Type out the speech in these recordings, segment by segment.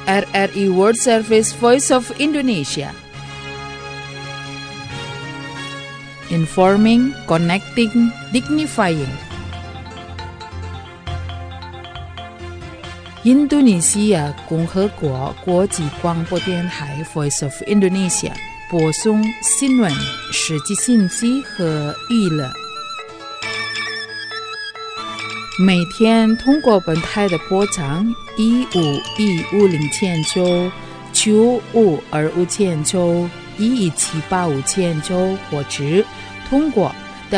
RRI World Service Voice of Indonesia. Informing, connecting, dignifying. Indonesia 共和国国际广播电台 Voice of Indonesia 播送新闻、实际信息和娱乐。每天通过本台的波长15150千兆、95250千兆、11785千兆，或者通过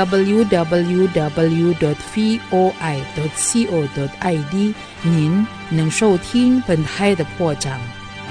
www.voi.co.id 您能收听本台的波长。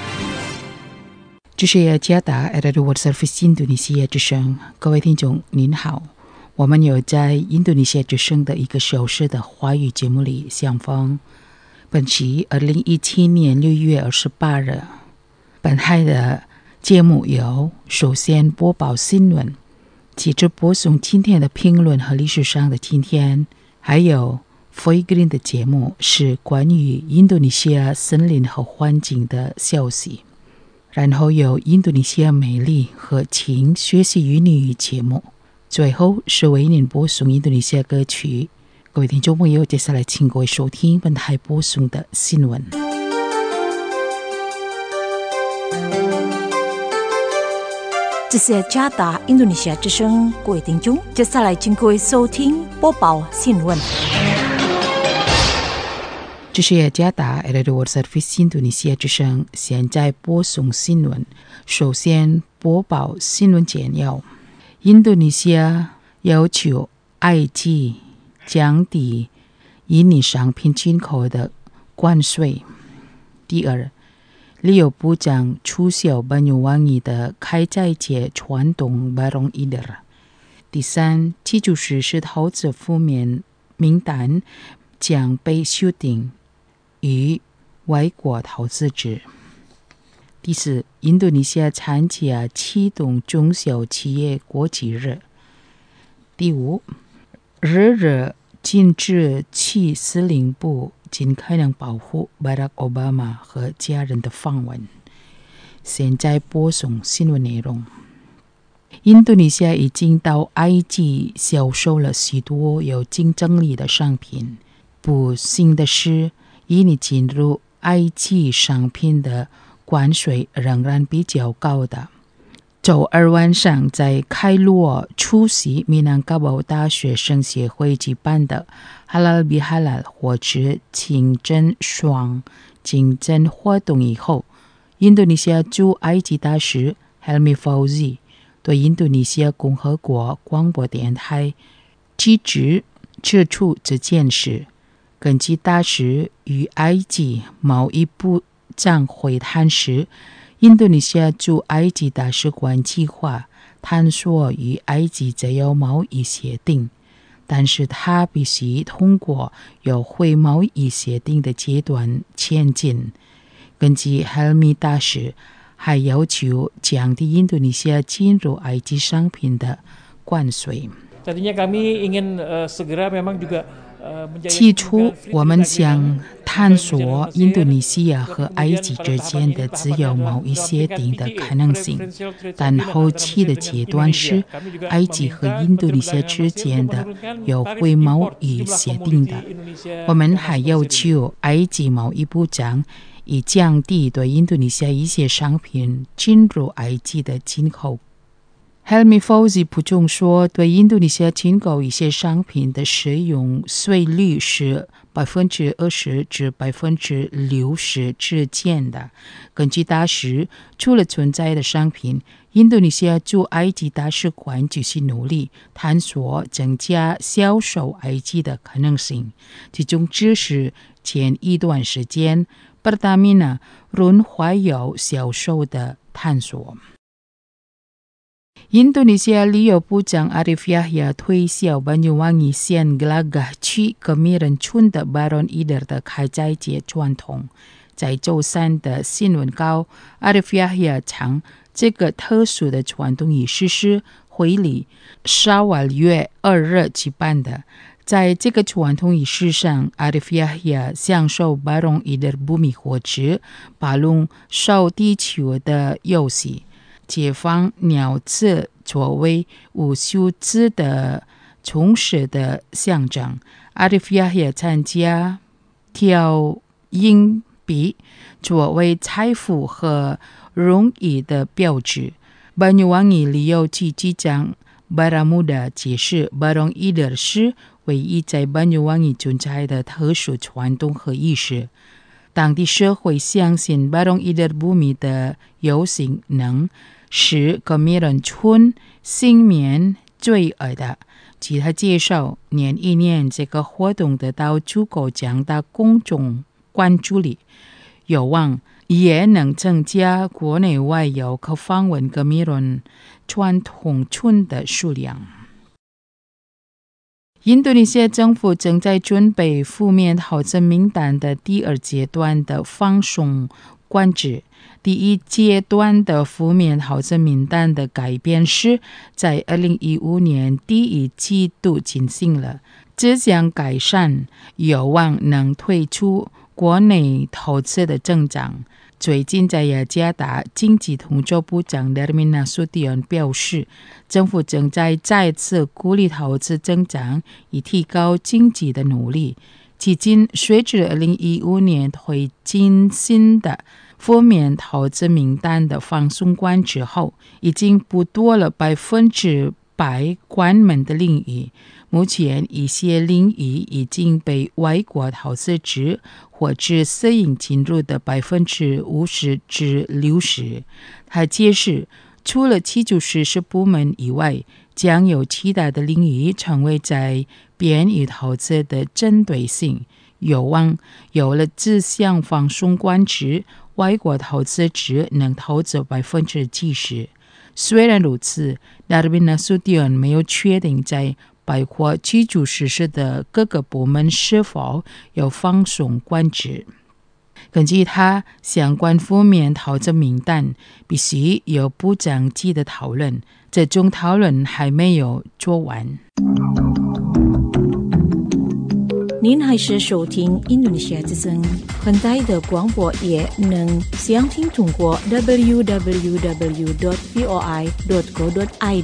这是加达 RRI World Service 印度尼西亚之声，各位听众您好，我们有在印度尼西亚之声的一个小时的华语节目里相逢。本期2017年6月28日，本台的节目由首先播报新闻，接着播送今天的评论和历史上的今天，还有 For Green 的节目是关于印度尼西亚森林和环境的消息，然后有印度尼西亚美丽和情学习语语节目，最后是为您播送印度尼西亚歌曲。各位听众朋友，接下来请各位收听本台播送的新闻。 这是加达印度尼西亚之声，各位听众，接下来请各位收听播报新闻。 这是加达 RRI World Service 印度尼西亚之声，现在播送新闻。首先播报新闻简要。印度尼西亚要求埃及降低印尼商品进口的关税。第二，旅游部长取消Banyuwangi的开斋节传统Barong Ider。第三，基础设施投资负面名单将被修订与外国投资者。第四，印度尼西亚参加启动中小企业国际日。第五，日日禁止其司令部尽可能保护巴拉克·奥巴马和家人的访问。现在播送新闻内容。印度尼西亚已经到埃及销售了许多有竞争力的商品。不幸的是，印尼进入埃及商品的关税仍然比较高的。周二晚上在开罗出席米南高堡大学生协会举办的哈拉比哈拉或者清真双竞争活动以后，印度尼西亚驻埃及大使 Helmi Fauzi 对印度尼西亚共和国广播电台指出这件事。根据大使与埃及贸易部长会谈时，印度尼西亚驻埃及大使馆计划探索与埃及自由贸易协定，但是他必须通过有会贸易协定的阶段前进。根据 Helmi 大使还要求降低印度尼西亚进入埃及商品的关税。起初，我们想探索印度尼西亚和埃及之间的自由贸易协定的可能性，但后期的阶段是埃及和印度尼西亚之间的有会贸易协定的。我们还要求埃及贸易部长以降低对印度尼西亚一些商品进入埃及的进口。Helmi Fauzi 补充说，对印度尼西亚进口一些商品的使用税率是 20% 至 60% 之间的。根据大使，除了存在的商品，印度尼西亚驻埃及大使馆继续努力探索增加销售埃及的可能性，其中只是前一段时间 Pertamina 润滑油销售的探索。印度尼西亚旅游部长 Arif Yahya 推销Banyuwangi Sian Gelagah去Kemiren村的 Barong Ider 的开斋节传统。在周三的新闻稿 Arif Yahya 称，这个特殊的传统仪式是会里12月2日举办的， 在这个传统仪式上，阿里菲亚享受巴隆伊的不米火池，巴隆烧地球的游戏，解放鸟子作为无休止的充实的象征。阿里菲亚参加跳硬币作为财富和荣誉的标志。Banyuwangi 旅游局局长巴拉穆达解释，巴隆伊德是唯一在Banyuwangi存在的特殊传统和仪式。当地社会相信巴隆伊德不米的游行能使各米人村幸免罪恶的。据他介绍，年一年这个活动得到足够强大公众关注力，有望也能增加国内外游客访问各米人传统村的数量。印度尼西亚政府正在准备负面逃生名单的第二阶段的放松管制。第一阶段的负面逃生名单的改变是在2015年第一季度进行了，这将改善有望能推出国内投资的增长。最近在雅加达，经济统筹部长Darmin Nasution表示，政府正在再次鼓励投资增长，以提高经济的努力。迄今，随着2015年推进新的负面投资名单的放松管制后，已经不多了100%关门的领域。目前一些领域已经被外国投资者或者私营进入的50%至60%。他解释，除了基础设施部门以外，将有其他的领域成为在边域投资的针对性。有望有了这项放松管制，外国投资者能投资70%。虽然如此，Darmin Nasution没有确定在包括基础设施的各个部门是否有放松管制。根据他，相关负面投资名单必须有部长级的讨论，这种讨论还没有做完。 您还是收听印度尼西亚之声，很大的广播也能详听通过 www.voi.co.id。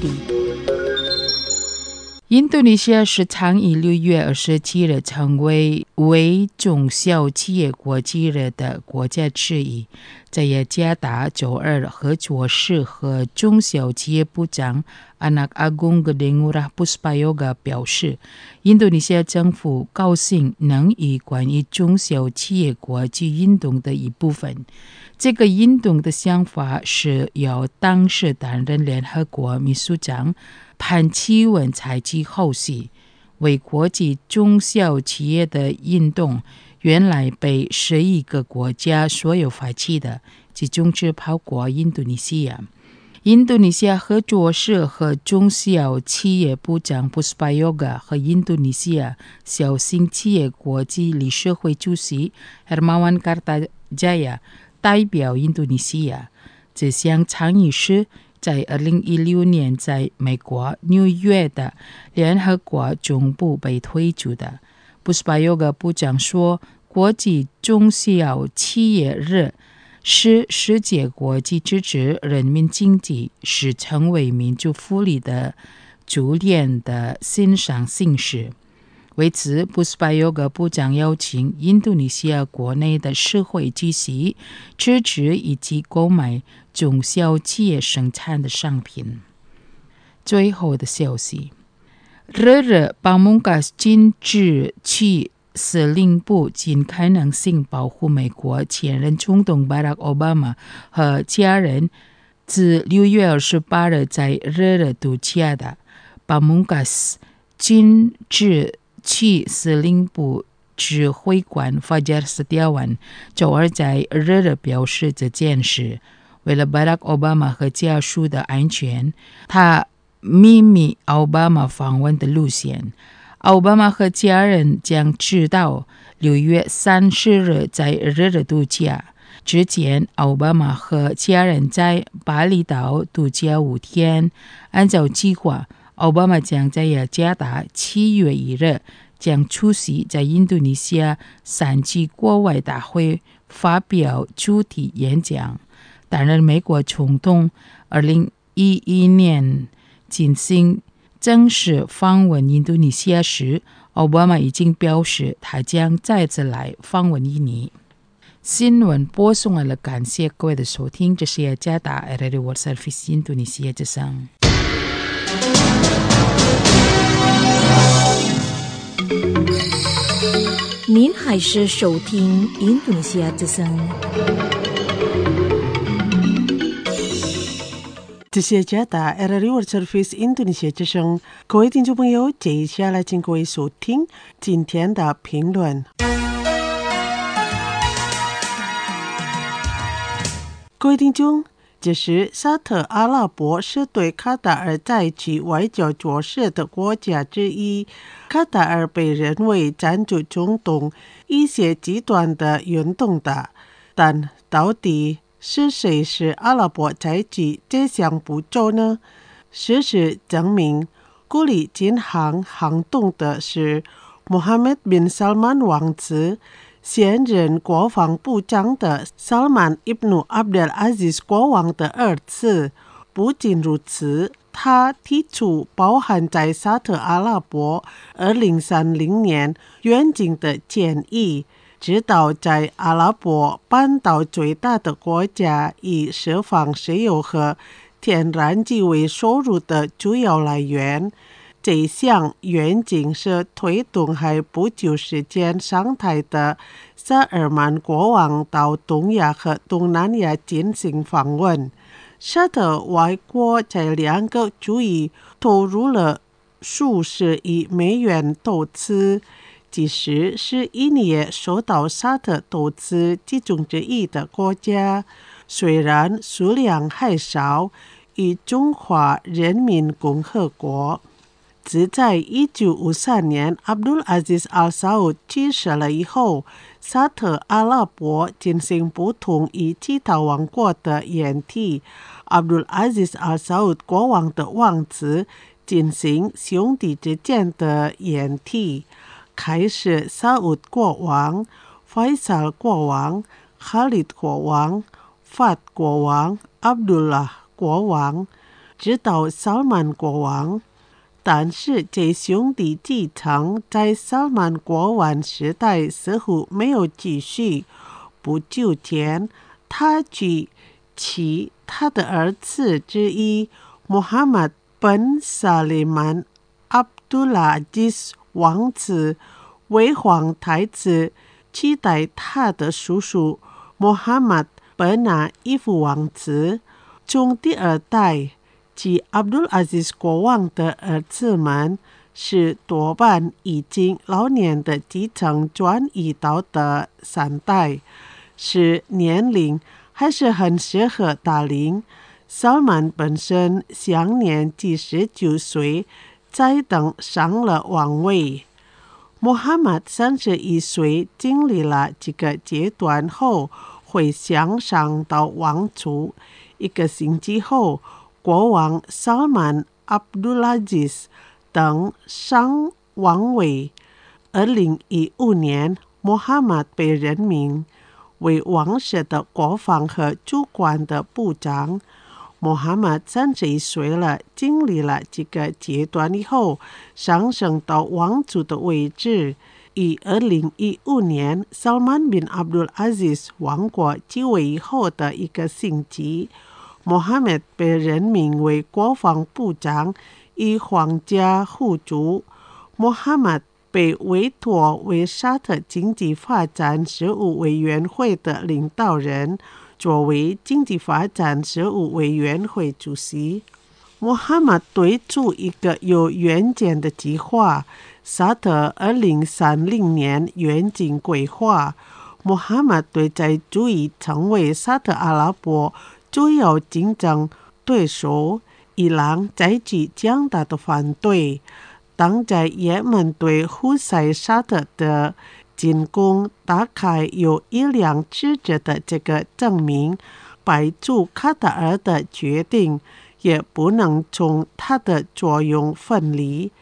印度尼西亚是常以6月27日成为中小企业国际日的国家之一。在雅加达周二，合作社和中小企业部长Anak Agung Gede Ngurah Puspayoga 表示，印度尼西亚政府高兴能以关于中小企业国际运动的一部分。这个运动的想法是由当时担任联合国秘书长潘基文采取后续，为国际中小企业的运动原来被11个国家所有发起的，其中之包括印度尼西亚。印度尼西亚合作社和中小企业部长 Puspayoga 和印度尼西亚小型企业国际理事会主席 Hermawan Kartajaya 代表印度尼西亚。这项倡议是在2016年在美国纽约的联合国总部被推出的。Puspayoga 部长说，国际中小企业日是世界国际支持人民经济，是成为民族福利的主链的新上形式。为此，Puspayoga 部长邀请印度尼西亚国内的社会积极支持以及购买中小企业生产的商品。最后的消息，日Pamungkas 禁止去司令部尽可能性保护美国前任总统 Barack Obama 和家人自6月28日在日度假的。Pamungkas 禁止去司令部指挥官 Fajar Setiawan 周二在日表示这件事，为了 Barack Obama 和家属的安全，他秘密奥巴马访问的路线。奥巴马和家人将知道6月30日在日度假。之前，奥巴马和家人在巴厘岛度假5天。按照计划，奥巴马将在雅加达7月1日将出席在印度尼西亚3级国外大会发表主题演讲。担任美国总统2011年进行正式访问印度尼西亚时，奥巴马已经表示他将再次来访问印尼。新闻播送完了，感谢各位的收听，这是雅加达 Radio World Service 印度尼西亚之声。 您还是收听印度尼西亚之声。 这是雅加达 Radio World Service 印度尼西亚之声，各位听众朋友，接下来请各位收听今天的评论。各位听众，这是沙特阿拉伯是对卡塔尔采取外交措施的国家之一。卡塔尔被认为赞助中东一些极端的运动的，但到底是谁是阿拉伯采取这项步骤呢？事实证明，鼓励进行行动的是穆罕默德 bin Salman 王子，现任国防部长的 Salman ibn Abdul Aziz 国王的儿子。不仅如此，他提出包含在沙特阿拉伯2030年愿景的建议，直到在阿拉伯半岛最大的国家以释放石油和天然气为收入的主要来源。这项愿景是推动还不久时间上台的萨尔曼国王到东亚和东南亚进行访问。沙特外国在2个区域投入了数十亿美元投资，即使是印尼也受到沙特投资集中之一的国家，虽然数量还少，与中华人民共和国。自在1953年 Abdul Aziz Al Saud 去世了以后，沙特阿拉伯进行不同于其他王国的演替。Abdul Aziz Al Saud 国王的王子进行兄弟之间的演替，开始沙乌国王、Faisal 国王、Khalid 国王、Fahd 国王、Abdullah 国王，直到萨曼国王。但是这兄弟继承在萨曼国王时代似乎没有继续。不久前，他娶他的儿子之一穆罕默德 bin Salman Abdullah Aziz 王子为皇太子，取代他的叔叔穆罕默德 bin Naif 王子。从第二代即 Abdul Aziz 国王的儿子们是多半已经老年的继承转移到的3代，是年龄还是很适合打领。萨曼本身享年19岁，才登上了王位。穆罕默德31岁，经历了几个阶段后，会向上到王族。1个星期后，国王萨曼 Abdulaziz 登上王位。2015年，穆罕默德被任命为王室的国防和主管的部长。穆罕默德31岁了，经历了几个阶段以后，上升到王族的位置。于2015年 Salman bin Abdul Aziz 王国继位以后的1个星期，穆罕默德被任命为国防部长与皇家护主。穆罕默德被委托为沙特经济发展事务委员会的领导人，作为经济发展事务委员会主席。穆罕默德推出一个有远见的计划，沙特2030年远景规划。穆罕默德对在注意成为沙特阿拉伯主要竞争对手伊朗采取强大的反对。当在也门对胡塞沙特的进攻打开有力量支持的这个证明，摆出卡塔尔的决定也不能从它的作用分离。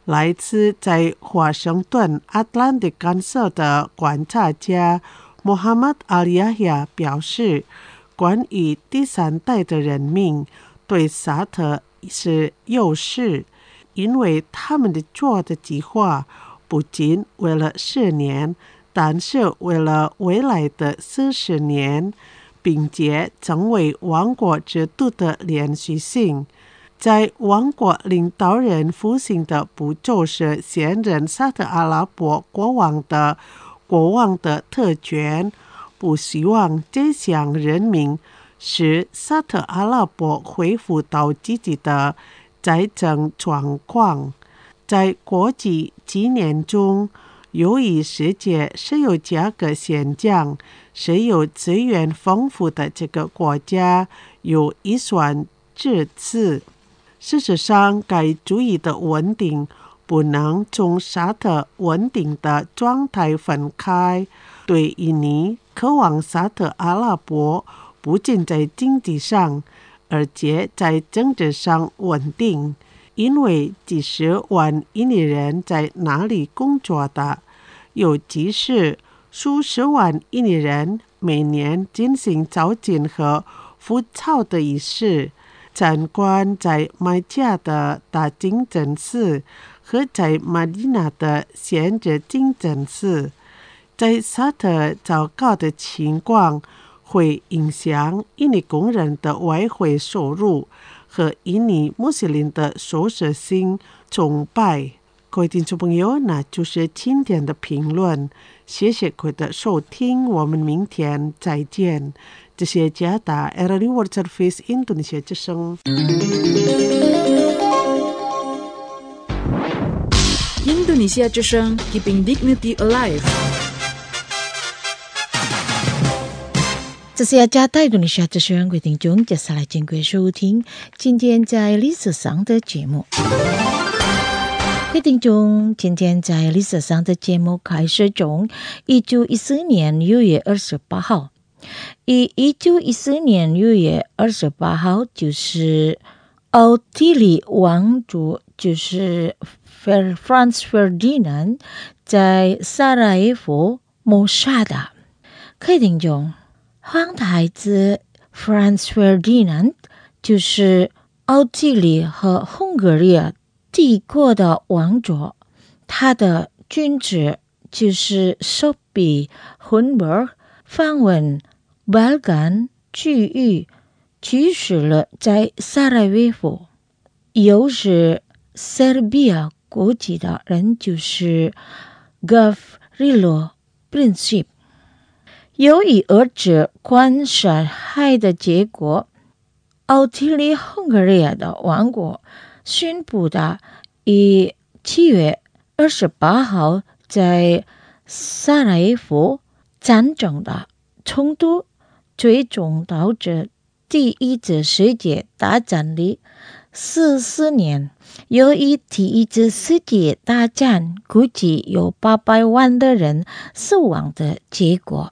来自在华盛顿 Atlantic 干涉的观察家 Muhammad Al-Yahya 表示，关于第三代的人民对沙特是优势，因为他们的做的计划不仅为了10年，但是为了未来的40年，并且成为王国制度的连续性。在王国领导人复兴的不就是现任沙特阿拉伯国王的特权，不希望这项任命使沙特阿拉伯恢复到积极的财政状况。在国际纪念中，由于世界石油价格现象，石油资源丰富的这个国家有一算至此。事实上，该主义的稳定不能从沙特稳定的状态分开。对于你渴望沙特阿拉伯不仅在经济上，而且在政治上稳定，因为几十万印尼人在那里工作的，尤其是数十万印尼人每年进行早禁和复草的仪式。参观在麦加的大清真寺和在马地那的先知清真寺，在沙特糟糕的情况会影响印尼工人的外汇收入和印尼穆斯林的收视性崇拜。各位听众朋友，那就是今天的评论，谢谢各位的收听，我们明天再见。这些加达 RRI World Service Indonesia 之声。 Indonesia 之声 Keeping Dignity Alive。 这是加达印度尼西亚之声，各位听众，接下来请各位收听今天在历史上的节目。各位听众，今天在历史上的节目开始从1914年6月28号。1914年6月28号，就是奥地利王主，就是 Franz Ferdinand 在萨拉耶夫谋杀的。各位听众，皇太子 Franz Ferdinand 就是奥地利和匈牙利帝国的王主，他的君主就是索比亨伯访问巴干区域，驱使了在萨拉耶夫又是塞尔比亚国籍的人，就是 Gavrilo Princip。 由于儿子官杀害的结果，奥地利匈牙利的王国宣布的以7月28号在萨拉耶夫战争的冲突，最终导致第一次世界大战里44年，由于第一次世界大战估计有800万的人死亡的结果。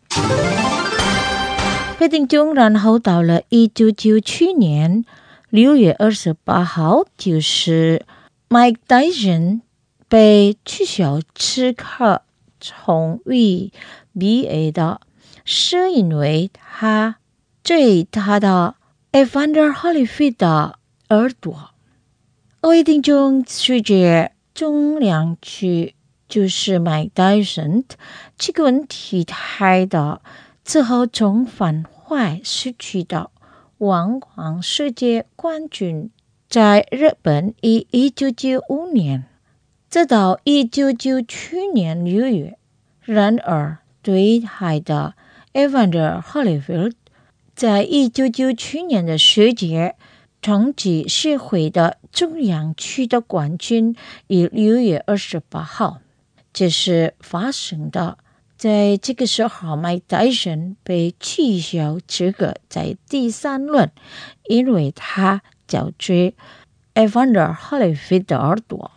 决定中，然后到了1997年6月28号，就是 Mike Tyson 被取消资格从 WBA 的，是因为他对他的 Evander Holyfield 的耳朵。各位听众，随着重量级就是 Mike Tyson 这个问题太大之后，从反坏失去的王冠世界冠军，在日本于1995年直到1997年6月。然而对海的 Evander Holyfield 在1997年的世界长期社会的重量级的冠军于6月28号，这是发生的。在这个时候， Mike Tyson 被取消资格在第3轮，因为他咬住 Evander Holyfield 的耳朵。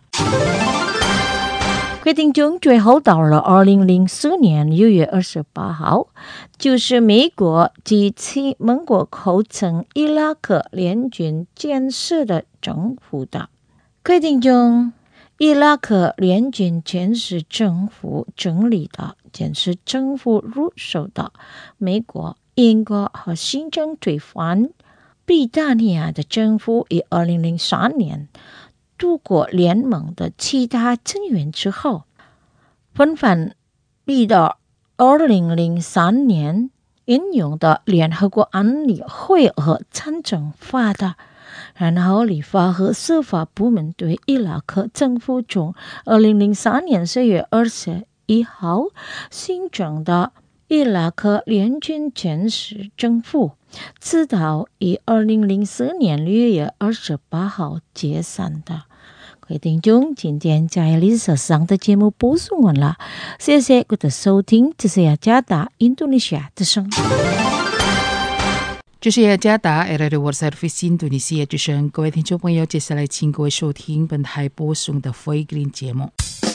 决定中，最后到了2004年6月28号，就是美国及其盟国构成伊拉克联军建设的政府的。决定中伊拉克联军监视政府整理的监视政府入手的美国、英国和新疆推翻比大尼亚的政府于2003年度过联盟的其他成员之后，纷纷逼到2003年引用的联合国安理会和参政法的，然后立法和司法部门对伊拉克政府从2003年4月21号新政的伊拉克联军监视政府，直到于2004年6月28号解散的。各位听众，今天在历史上的节目播送完了，谢谢各位的收听，这是雅加达印度尼西亚之声。 这是雅加达 RRI Service 印度尼西亚之声，各位听众朋友，接下来请各位收听本台播送的 Foreign 节目。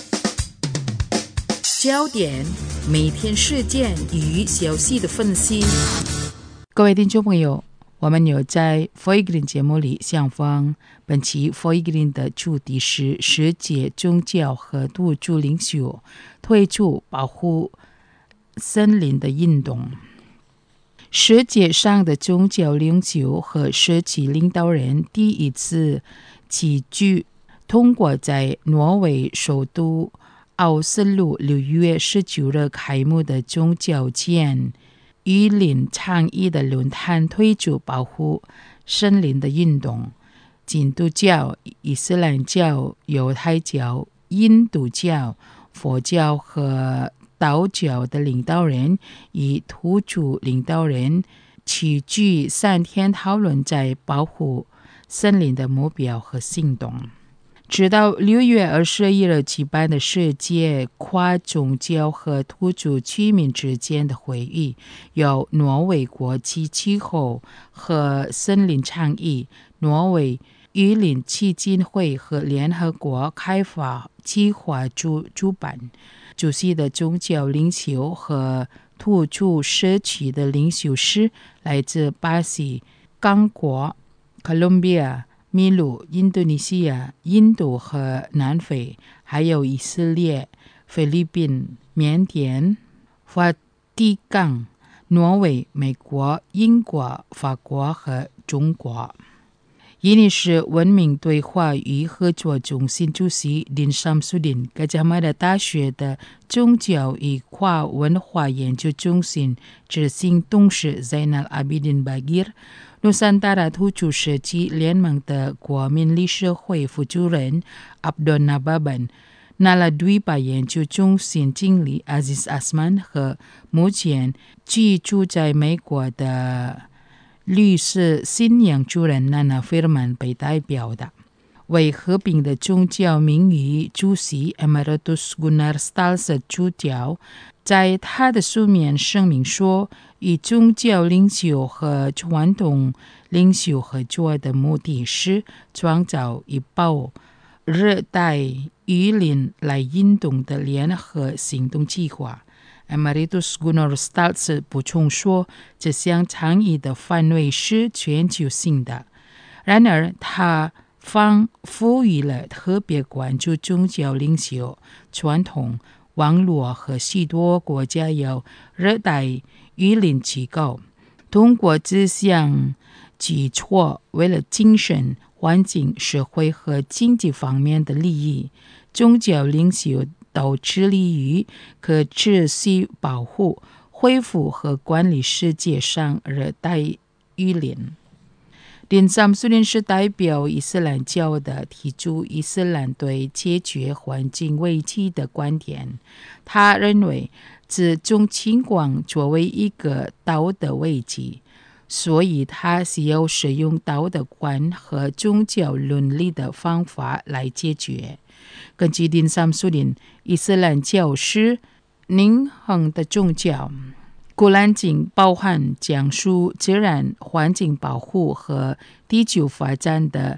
焦点，每天事件与消息的分析。各位听众朋友，我们有在 Foreign 节目里相逢，本期 Foreign 的主题是世界宗教和土著领袖推出保护森林的运动。世界上的宗教领袖和社区领导人第一次齐聚，通过在挪威首都奥斯陆6月19日开幕的宗教间雨林倡议的论坛推出保护森林的运动。基督教、伊斯兰教、犹太教、印度教、佛教和道教的领导人与土著领导人齐聚3天，讨论在保护森林的目标和行动。直到6月21日举办的世界跨宗教和土著居民之间的会议，由挪威国际气候和森林倡议、挪威雨林基金会和联合国开发计划主办。主席的宗教领袖和土著社区的领袖是来自巴西、刚果、哥伦比亚、秘鲁、印度尼西亚、印度和南非，还有以色列、菲律宾、缅甸、梵蒂冈、挪威、美国、英国、法国和中国。印尼是文明对话与合作中心主席林sam sudin，格加马达大学的宗教与跨文化研究中心执行董事 Zainal Abidin Bagir， Nusantara 土著社区联盟的国民理事会副主任 Abdon Nababan， Naladwipa 研究中心经理 Aziz Asman 和目前居住在美国的律师信仰主任 Nana Firman 被代表的。为和平的宗教名誉主席 Emeritus Gunnar Stalse 主教在他的书面声明说，与宗教领袖和传统领袖合作的目的是创造一包热带雨林来运动的联合行动计划。Emeritus Gunnar Stalse 补充说，这项倡议的范围是全球性的。然而，他赋予了特别关注宗教领袖、传统、网络和许多国家有热带雨林机构。通过这项举措，为了精神、环境、社会和经济方面的利益，宗教领袖都致力于可持续保护、恢复和管理世界上热带雨林。林sam sudin是代表伊斯兰教的，提出伊斯兰对解决环境危机的观点。他认为这种情况作为一个道德危机，所以他需要使用道德观和宗教伦理的方法来解决。根据林sam sudin，伊斯兰教是永恒的宗教，古兰经包含讲述自然环境保护和地球发展的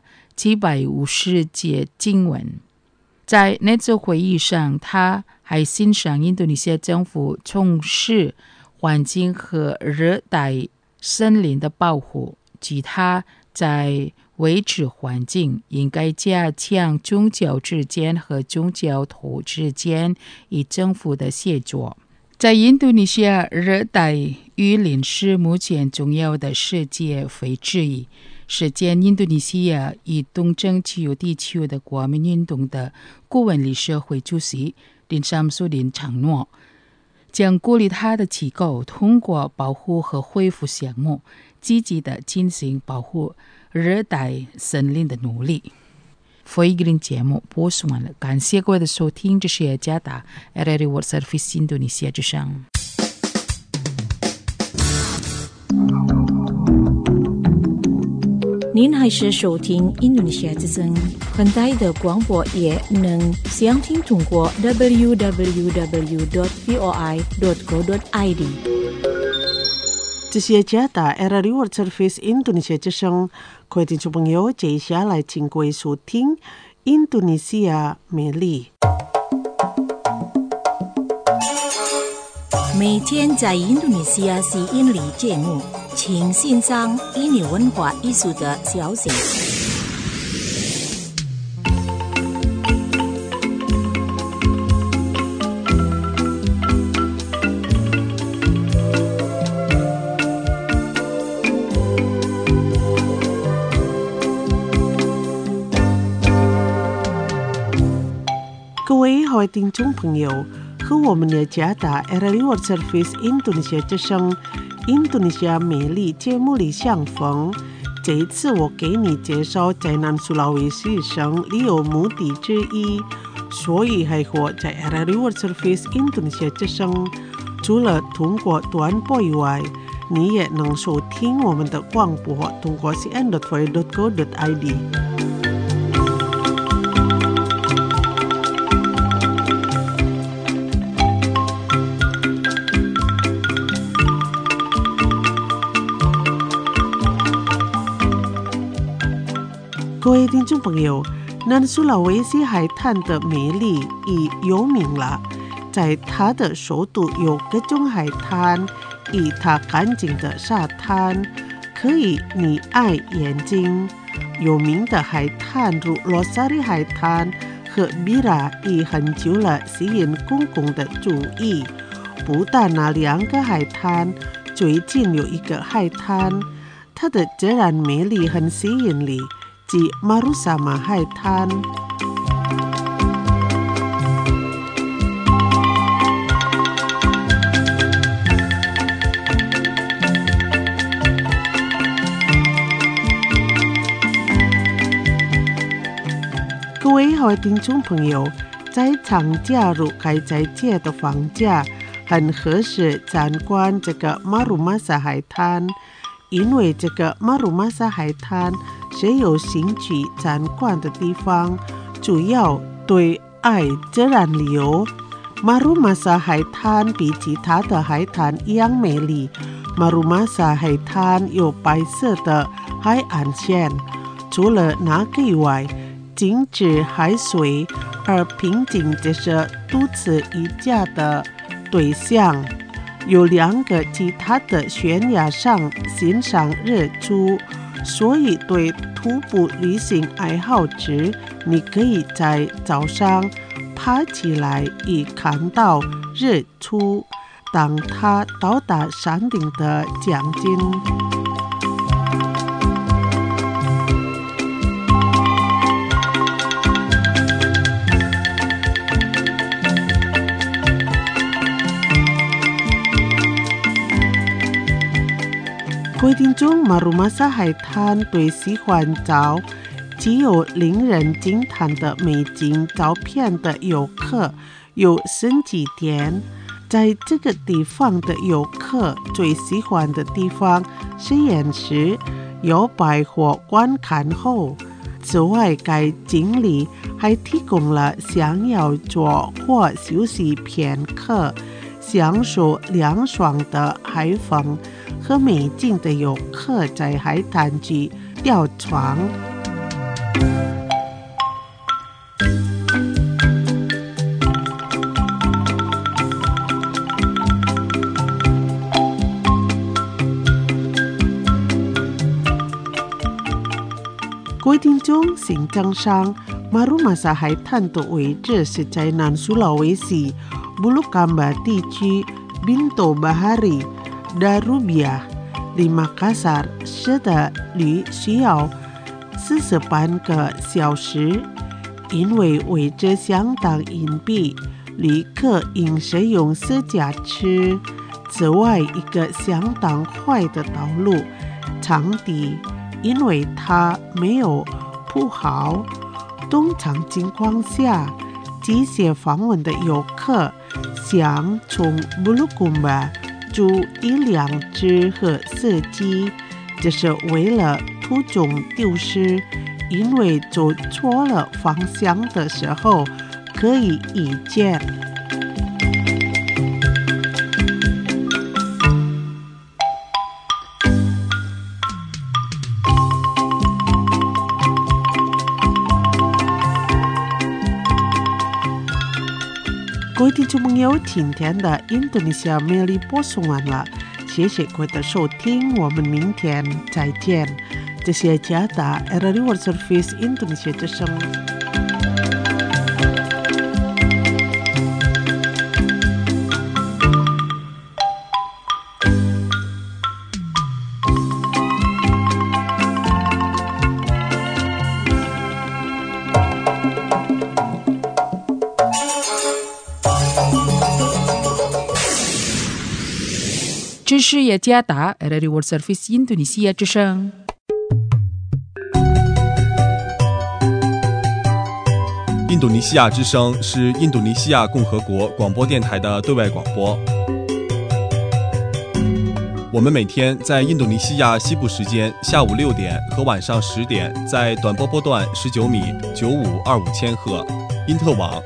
750节经文。在那次会议上，他还欣赏印度尼西亚政府从事环境和热带森林的保护，及他在维持环境，应该加强宗教之间和宗教徒之间与政府的协作。在印度尼西亚，热带雨林是目前重要的世界非之一，是建印度尼西亚与东正自由地区的国民运动的顾问理事会主席林sam苏林承诺，将鼓励他的机构通过保护和恢复项目，积极地进行保护热带森林的努力。非一个人节目播送完了，感谢各位的收听，这是雅加达 RRI World Service 印度尼西亚之声。 您还是收听印度尼西亚之声很大的广播，也能详听通过 www.voi.co.id。 这是加达 RRI World Service 印度尼西亚之声，各位听众朋友，接下来请各位收听印度尼西亚美丽。 每天在印度尼西亚吸引力节目，请欣赏印尼文化艺术的消息。 各位听众朋友，和我们的加达 RRI World Service 印度尼西亚之声印度尼西亚美丽节目里相逢。这一次我给你介绍在南苏拉威西省里有目的之一，所以还和在 RRI World Service 印度尼西亚之声除了通过短波以外，你也能收听我们的广播，通过 cn.voi.co.id。各位听众朋友，南苏拉威西海滩的美丽已有名了，在它的首都有各种海滩，以它干净的沙滩可以你爱眼睛。有名的海滩如罗萨里海滩和比拉已很久了吸引公共的注意。不但那两个海滩，最近有一个海滩，它的自然美丽很吸引力，即马鲁萨马海滩。各位好听众朋友，在长假如开在街的放假，很合适参观这个马鲁马萨海滩，因为这个马鲁马萨海滩是有兴趣参观的地方，主要对爱自然旅游。马鲁马萨海滩比其他的海滩一样美丽。马鲁马萨海滩有白色的海岸线，除了那个以外，静止海水，而平静就是独自一家的对象。有两个其他的悬崖上欣赏日出，所以对徒步旅行爱好者，你可以在早上爬起来以看到日出，当它到达山顶的将近。规定中马鲁马萨海滩对喜欢照既有令人惊叹的美景照片的游客有升级点。在这个地方的游客最喜欢的地方是岩石，摇摆或观看后。此外，该景里还提供了想要坐或休息片刻，享受凉爽的海风和美景的游客在海滩去吊床。 各位听众，行政上马鲁马萨海滩的位置是在南苏拉威西布鲁甘巴地区Bintu Bahari、Darubia、离马卡萨市的旅需要48个小时，因为位置相当隐蔽，旅客应使用私家车。此外，一个相当坏的道路场地，因为它没有铺好，通常情况下，这些访问的游客想从布鲁贡巴租一辆车和司机，这是为了途中丢失，因为走错了方向的时候可以预见。各位听众朋友，今天的印度尼西亚魅力播送完了，谢谢各位的收听，我们明天再见。这是加达 RRI World Service 印度尼西亚之声。 这是雅加达 RRI World Service 印度尼西亚之声。 印度尼西亚之声是印度尼西亚共和国广播电台的对外广播。我们每天在印度尼西亚西部时间下午6点和晚上10点，在短波波段19米9525千赫。因特网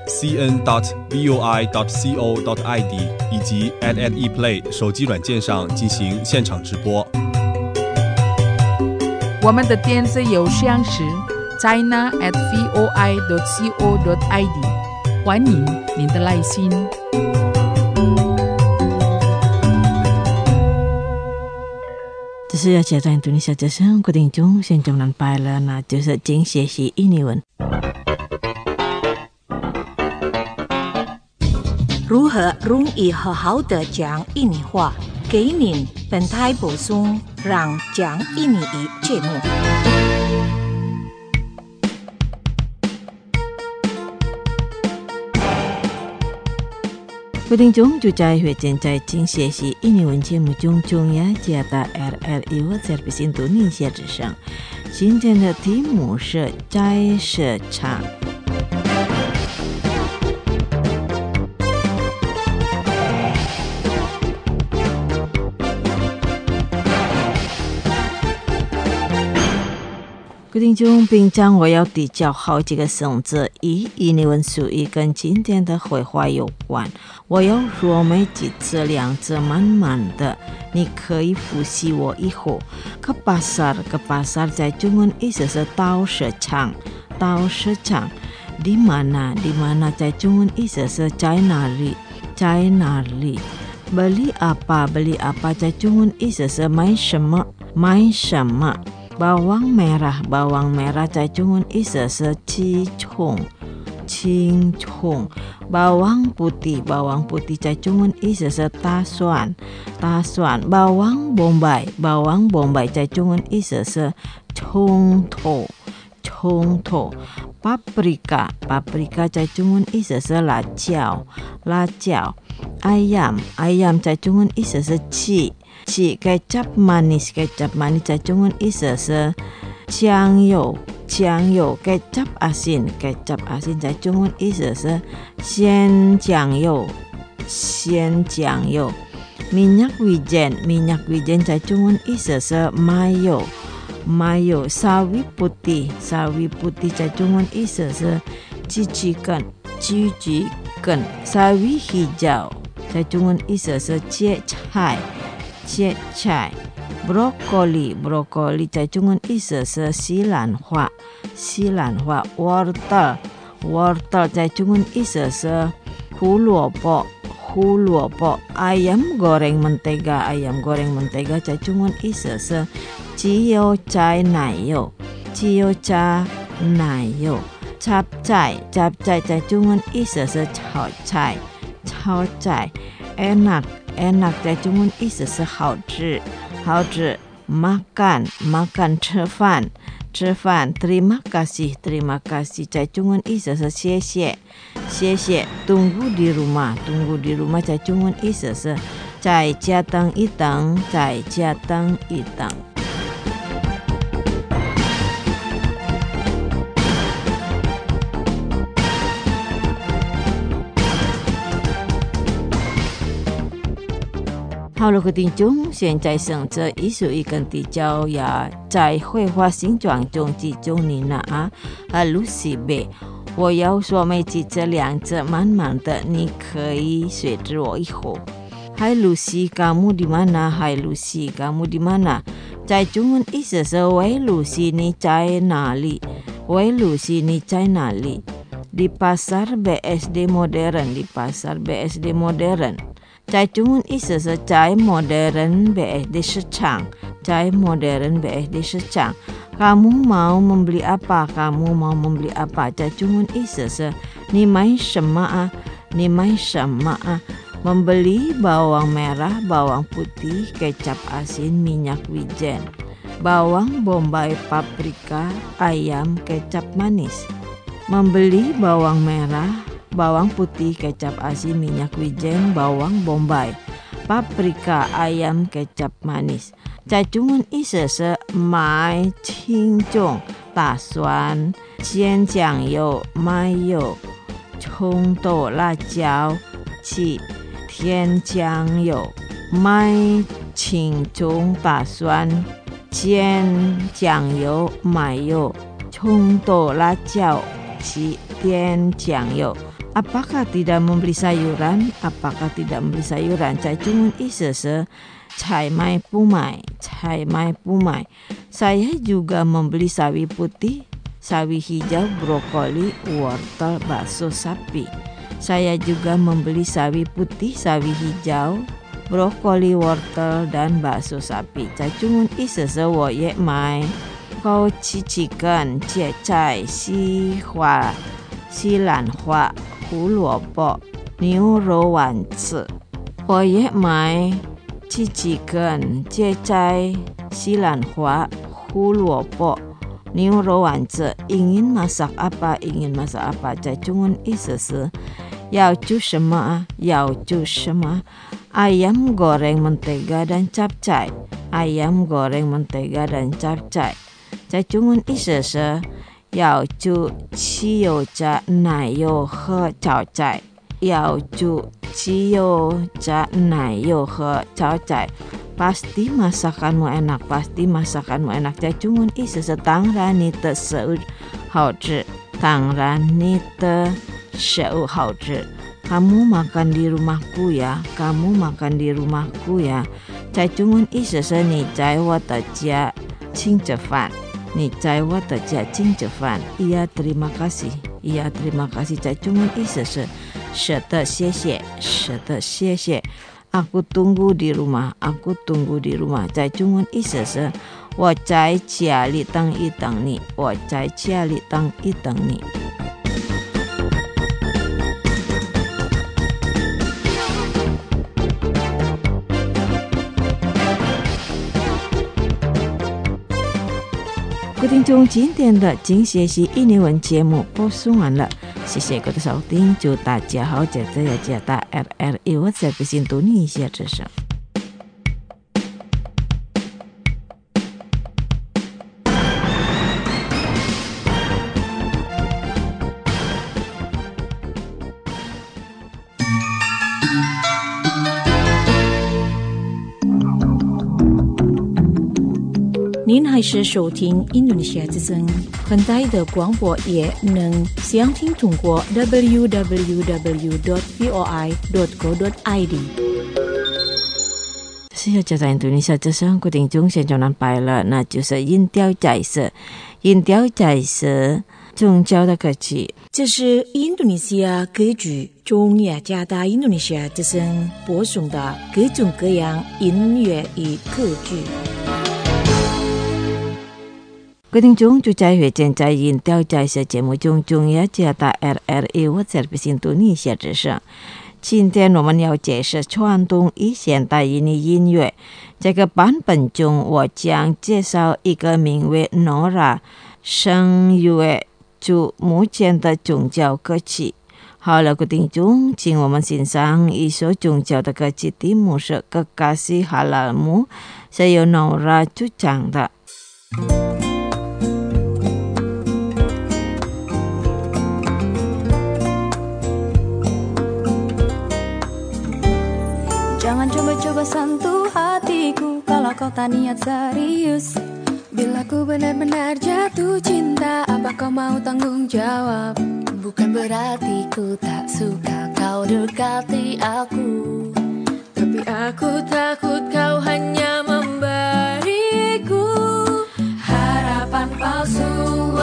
cn.voi.co.id 以及 @ePlay 手机软件上进行现场直播。 我们的电子邮箱是 china@voi.co.id， 欢迎您的来信。 这是要加在印度尼西亚之声，各位听众，现在能拜了，那就是今学习印尼文。 如何容易好好的讲印尼话？给您本台播送让讲印尼语节目。 各位听众，就在会正在今学习印尼文节目中，中雅加达 RRI World Service 印度尼西亚之声。今天的题目是在市场。各位听众，平常我要比较好几个生字，以印尼文属于跟今天的绘画有关。我要说没几次两次慢慢的，你可以复习我以后。ke pasar 在中文意思是到市场，到市场。di mana 在中文意思是在哪里，在哪里。beli apa 在中文意思是买什么，买什么。bawang merah 在中文意思是青葱。bawang putih 在中文意思是大蒜。bawang bombay 在中文意思是葱头。paprika 在中文意思是辣椒。ayam 在中文意思是鸡。kecap manis 在中文意思是酱油。kecap asin 在中文意思是鲜酱油。minyak wijen 在中文意思是麻油。sawi putih 在中文意思是橘子根。sawi hijau 在中文意思是芥菜。broccoli 在中文意思是西兰花。wortel 在中文意思是胡萝卜。ayam goreng mentega 在中文意思是鸡油加奶油。 鸡油加奶油。杂菜在中文意思是炒菜，enak 在中文意思是好吃。makan 吃饭，terima kasih 在中文意思是谢谢。tunggu di rumah 在中文意思是在家等一等。好了，各位听众，现在剩这艺术一根地胶呀，在绘画形状中集中你呢Lucy B， 我要说每集这两者慢慢的，你可以随着我以后。Hai Lucy, kamu di mana? Hai Lucy, kamu di mana? 在中文意思是喂 Lucy 你在哪里？喂 Lucy 你在哪里？ Di pasar BSD modern。在中文意思是在 modern BSD 市场。Kamu mau membeli apa? 在中文意思是你买什么啊？ Membeli bawang merah, bawang putih, kecap asin, minyak wijen. Bawang bombay, paprika, ayam, kecap manis. Membeli bawang merah, bawang putih, kecap asin, minyak wijen, bawang bombay, paprika, ayam, kecap manis. 在中文意思是买轻重，打算煎酱油、麻油、葱豆、辣椒、起添酱油。买轻重打算煎酱油、麻油、葱豆、辣椒、起添酱油。Apakah tidak membeli sayuran? 在中文意思是采买不买。Saya juga membeli sawi putih, sawi hijau, brokoli, wortel, bakso sapi. Saya juga membeli sawi putih, sawi hijau, brokoli, wortel, dan bakso sapi. 在中文意思是我也买枸杞几根、芥菜、西兰花、胡萝卜、牛肉丸子。我也买几根、芥菜、西兰花、胡萝卜、牛肉丸子。ingin masak apa? 在中文意思是要煮什么？ Ayam goreng mentega dan capcay. 在中文意思是要煮汽油炸奶油和炒菜。Pasti masakanmu enak. 在中文意思是当然你的食物好吃。Kamu makan di rumahku ya. 在中文意思是你在我的家请着饭。Iya terima kasih. 在中文意思是是的谢谢。Aku tunggu di rumah. 在中文意思是我在家里等一等你。各位听众，今天的精学习印尼文节目播送完了，谢谢各位的收听，祝大家好，在这里加大 RRI 我在不信度你一下之上。您还是收听印度尼西亚之声，很大的广播也能详听通过 www.voi.go.id。是要加在印度尼西亚之声，各位听众现在安排了，那就是音调解释宗教的歌曲。这是印度尼西亚歌剧中雅加达印度尼西亚之声播送的各种各样音乐与歌剧。 各位听众，就在现在引导在这节目中，中央加大 RRI World Service Indonesia 之声。今天我们要解释传统与现代音乐。这个版本中，我将介绍一个名为 Nora 声乐组目前的宗教歌曲。好了，各位听众，请我们欣赏一首宗教的歌曲，题目是 Kekasih Halalmu， 是由 Nora 主唱的。 Jangan coba-coba sentuh hatiku kalau kau tak niat serius. Bila ku benar-benar jatuh cinta, apa kau mau tanggung jawab? Bukan berarti ku tak suka kau dekati aku, tapi aku takut kau hanya memberiku harapan palsu.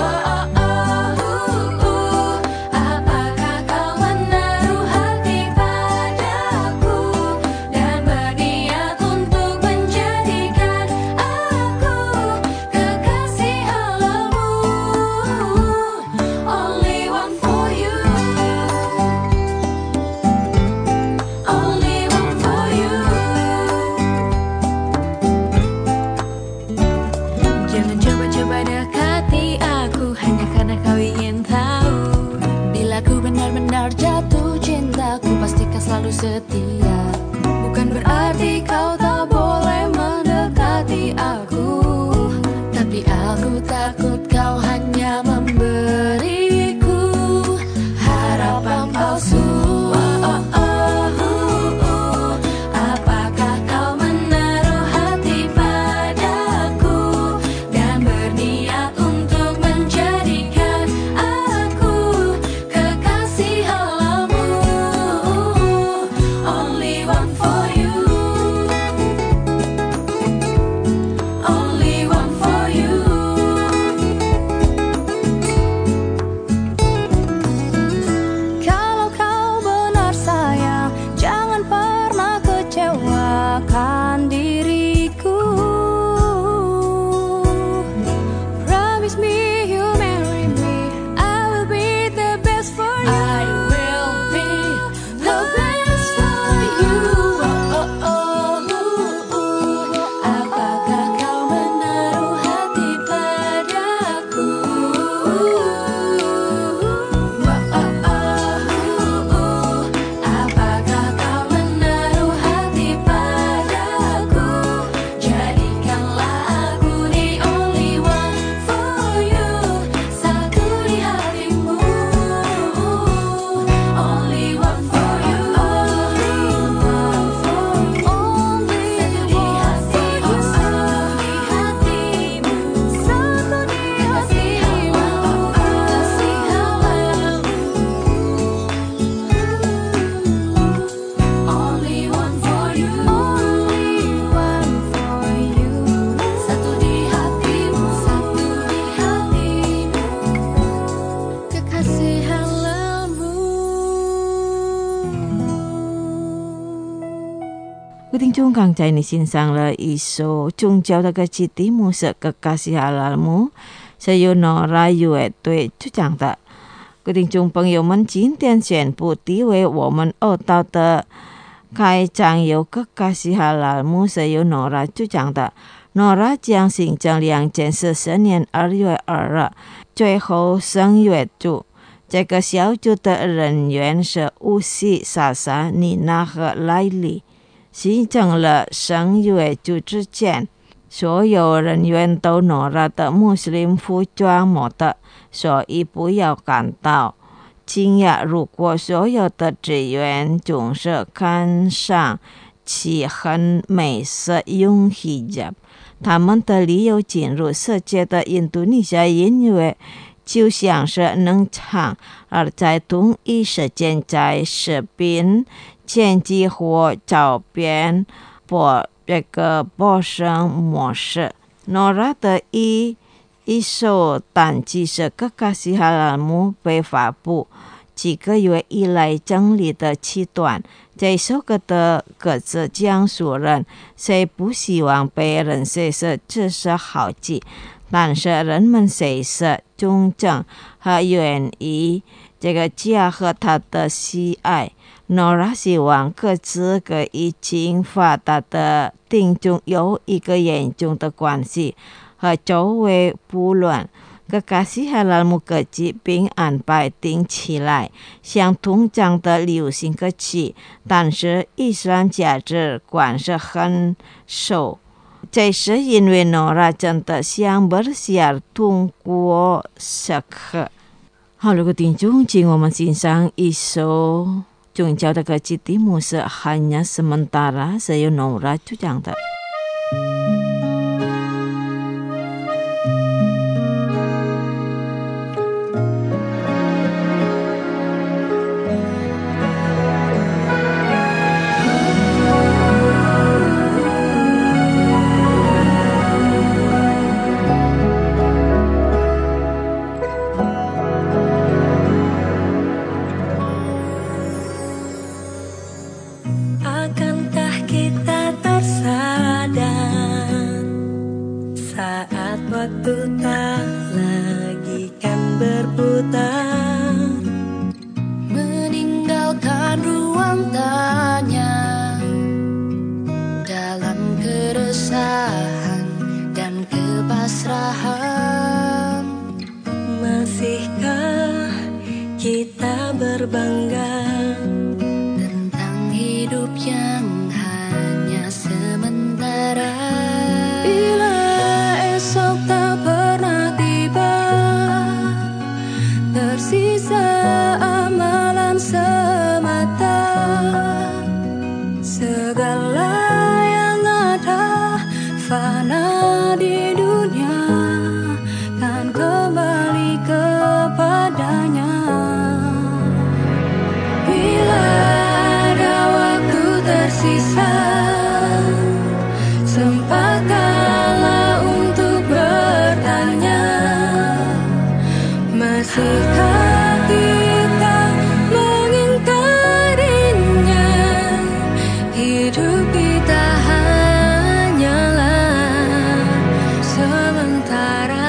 Selalu setia, bukan berarti kau tak boleh mendekati aku, tapi aku takut kau hanya memberiku harapan palsu. Apakah kau menaruh hati padaku dan berniat untuk menjadikan aku kekasih halalmu? Only one for you, only one for you. Kalau kau benar sayang, jangan pernah kecewakan diriku. Promise me you'll marry me, I will be the best for you. I will be the best for you. Apakah kau menaruh hati padaku? Apakah kau menaruh hati padaku? Jadikanlah aku the only one for you, satu di hatimu. Only one for you, only one for you, only satu di hatimu, satu di hatimu, kasih halalmu. Only one for you, only one for you, satu di hatimu, kekasih halalmu. 各位听众，刚才你欣赏了一首宗教的歌曲，题目是 Kekasih Halalmu， 是由 Nora 乐队主唱的。各位听众朋友们，今天宣布地位我们二道的开场由 Kekasih Halalmu 是由 Nora 主唱的。Nora 将新增2014年2月2日最后声乐组。这个小组的人员是 Uzi、Sasa、Nina 和 Laili。新增了声乐组之前，所有人员都 Nora 的穆斯林服装模特，所以不要感到惊讶。如果所有的职员总是看上去很美色用 hijab， 他们的理由进入世界的印度尼西亚音乐就像是能唱，而在同一时间在视频剪辑或照片播这个播声模式。Nora 的一首单曲是 Kekasih Halalmu 被发布几个月以来整理的七段。这首歌的歌词讲述人谁不希望被人说是这是好记， 但是人们谁是忠正和愿意这个家和他的喜爱。Nora 希望各自个已经发达的听众有一个严重的关系和周围不论kekasih halalmu kecil 并安排定起来，像通常的流行歌曲，但是伊斯兰价值观是很瘦。这是因为 Nora 真的想 bersiar 通过 sekh。好，如果听众请我们欣赏一首宗教的歌曲，题目是 Hanya Sementara， 是由 Nora 主唱的。 Masihkah kita berbangga tentang hidup yang hanya sementara? Bila esok tak pernah tiba, tersisa amalan semata. Segala yang ada fana di dunia, kan kembali kepadanya. Bila ada waktu tersisa, sempatkanlah untuk bertanya, masihkah kita mengingkarinya? Hidup kita hanyalah sementara.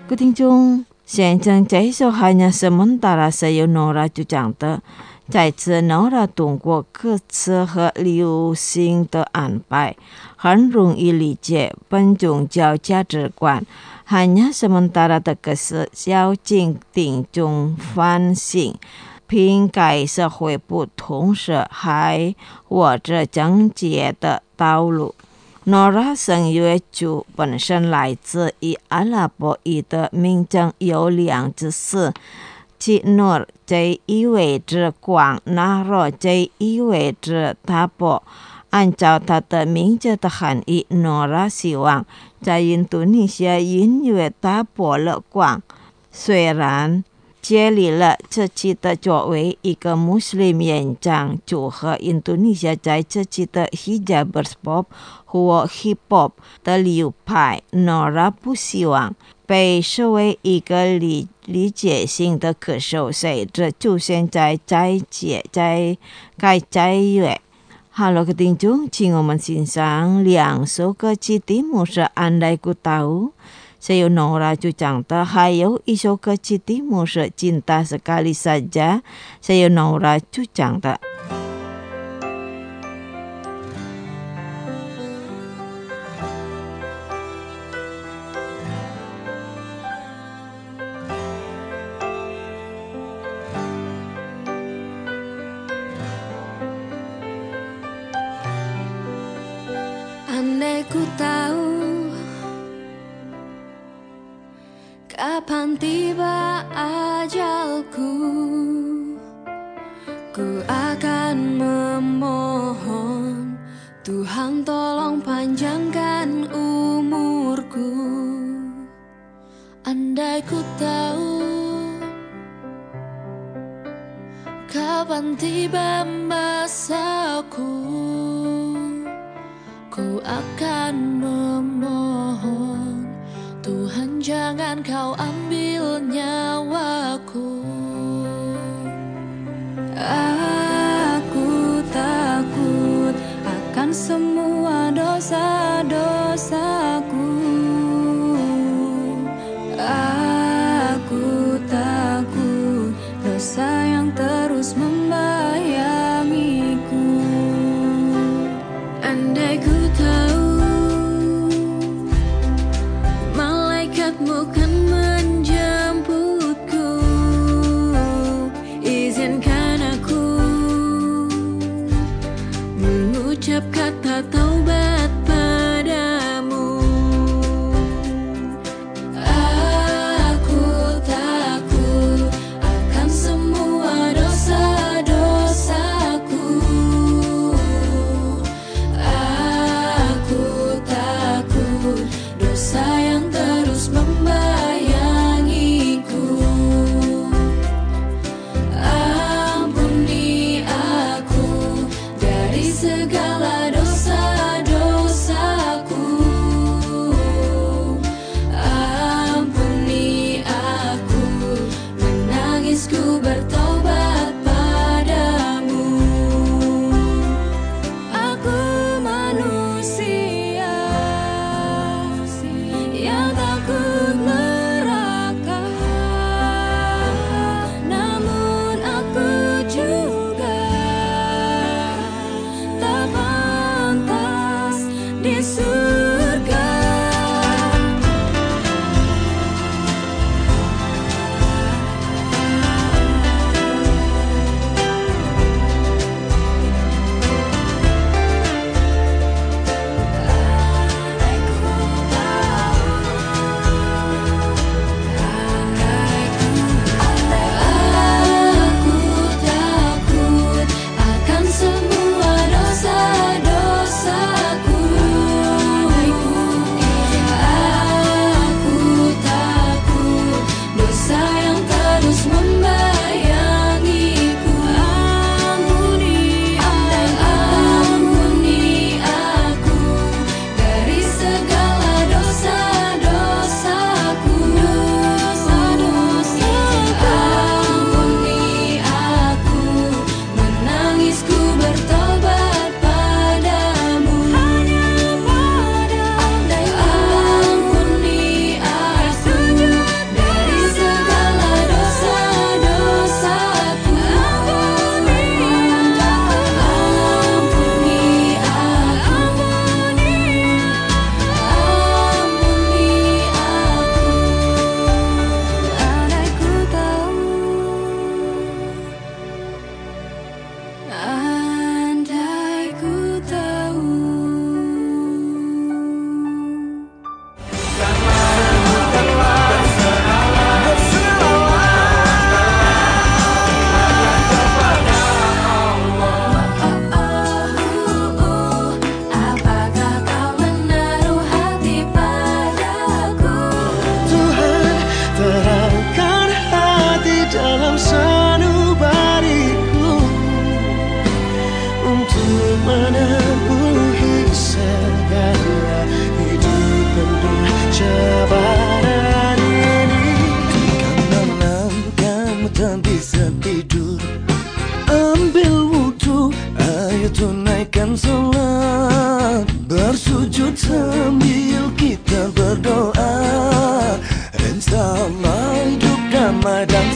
Quý thính chung, hiện chân cháy số hanya sementara sayonara就讲的在此 Nora 通过歌词和流行的安排，很容易理解本宗教价值观。Hanya sementara 的歌词要经定中反省，并改社会不同时还或者正确的道路。Nora 声乐组本身来自于阿拉伯语的名称有两个字，即 Nur 这意味着光 ，Nara 这意味着大波。按照它的名字的含义 ，Nora 希望在印度尼西亚音乐打破了光，虽然建立了自己的作为一个穆斯林演讲组合，印度尼西亚在自己的 Hijabers Pop 或 Hip Hop 的流派 ，Nora 不希望被视为一个理解性的歌手，随着出现在该乐。好了，各位听众，请我们欣赏两首歌曲，题目是《Andai Ku Tahu》Sayonara 就讲的，还有一首歌曲题目是《Cinta Sekali Saja》Sayonara 就讲的。 Andai ku tahu kapan tiba ajalku, ku akan memohon Tuhan tolong panjangkan umurku. Andai ku tahu kapan tiba masaku, ku akan memohon Tuhan jangan kau ambil nyawaku. Aku takut akan semua dosa-dosaku. Aku takut dosa yang terus membayangiku. Andai ku tahu malaikatmu kan menjemputku, izinkan aku mengucap kata taubat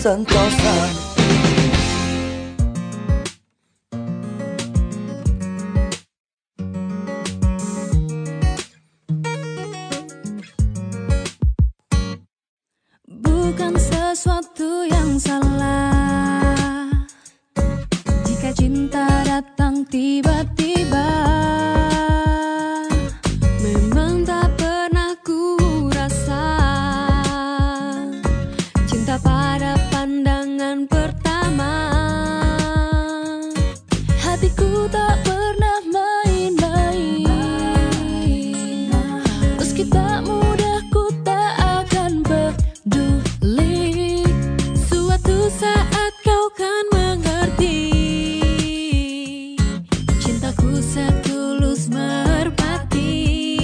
sentosa. Bukan sesuatu yang salah jika cinta datang tiba-tiba. Memang tak pernah ku rasa cinta pada pandangan pertama. Hatiku tak pernah main-main, meski tak mudah ku tak akan peduli. Suatu saat kau kan mengerti, cintaku setulus merpati.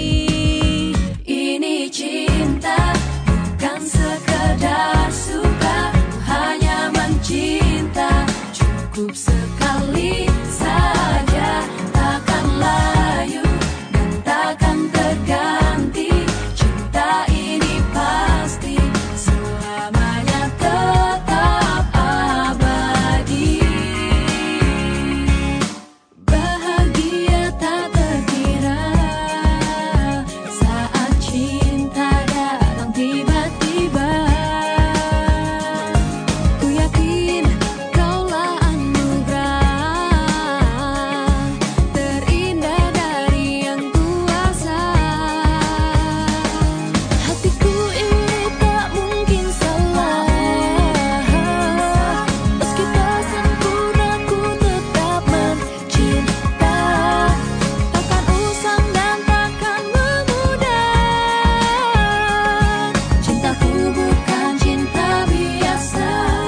Ini cinta bukan sekedar suka, hanya mencinta cukup sekali saja, takkan layu dan takkan terganti. Cinta ini pasti selamanya tetap abadi. Bahagia tak terkira saat cinta datang tiba-tiba. Ku yakin kaulah anugerah terindah dari yang kuasa. Hatiku ini tak mungkin salah, meski tak sempurna ku tetap mencinta. Takkan usang dan takkan memudar, cintaku bukan cinta biasa.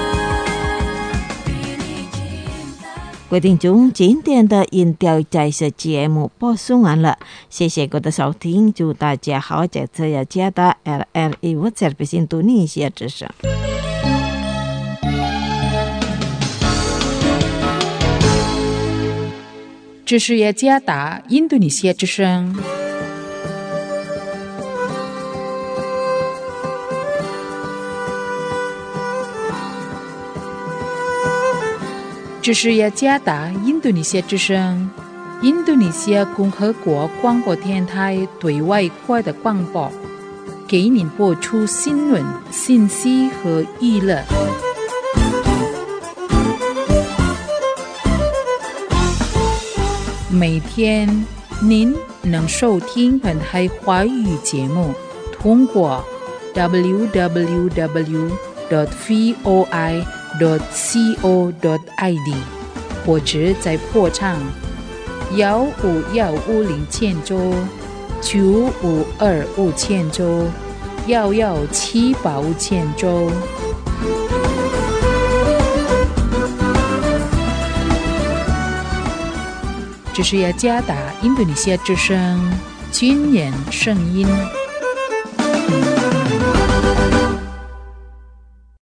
Ini cinta. 各位听众，今天的音调在这节目播送完了，谢谢各位的收听，祝大家好，这次要加的 RRI World Service Indonesia 之声。 这是雅加达印度尼西亚之声。这是雅加达印度尼西亚之声，印度尼西亚共和国广播电台对外国的广播，给您播出新闻、信息和娱乐。每天您能收听本台华语节目，通过 www.voi.co.id 或者在破唱15150周、9525周、11785周。这是雅加达印度尼西亚之声军人声音。